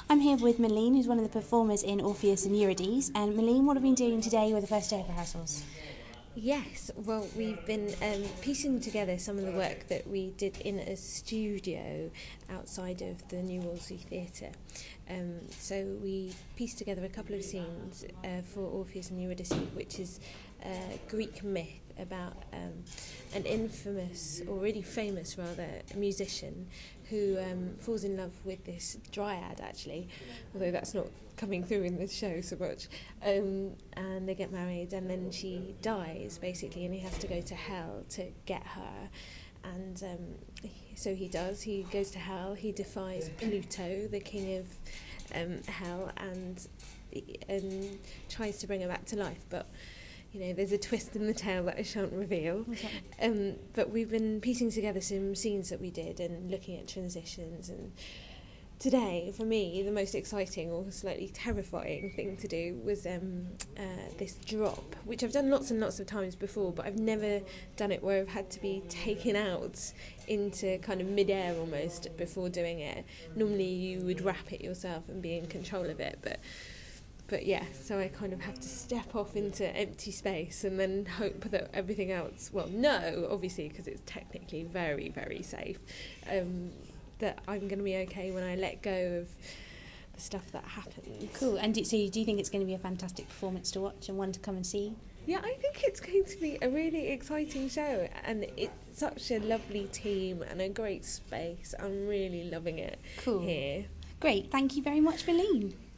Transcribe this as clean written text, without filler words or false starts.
I'm here with Malene, who's one of the performers in Orpheus and Eurydice. And Malene, what have you been doing today with the first day of rehearsals? Yes, well, we've been piecing together some of the work that we did in a studio outside of the New Wolsey Theatre. So we pieced together a couple of scenes for Orpheus and Eurydice, which is a Greek myth about an infamous, or really famous rather, musician who falls in love with this dryad, actually, although that's not coming through in the show so much, and they get married, and then she dies basically, and he has to go to hell to get her. And so he goes to hell, he defies Pluto, the king of hell, and tries to bring her back to life, but there's a twist in the tale that I shan't reveal. Okay. But we've been piecing together some scenes that we did and looking at transitions. And today, for me, the most exciting or slightly terrifying thing to do was this drop, which I've done lots and lots of times before, but I've never done it where I've had to be taken out into kind of mid-air almost before doing it. Normally you would wrap it yourself and be in control of it, but yeah, so I kind of have to step off into empty space and then hope that everything else, obviously, because it's technically very, very safe, that I'm going to be okay when I let go of the stuff that happens. Cool. And do you think it's going to be a fantastic performance to watch and one to come and see? Yeah, I think it's going to be a really exciting show, and it's such a lovely team and a great space. I'm really loving it. Cool. Here. Great. Thank you very much, Malene.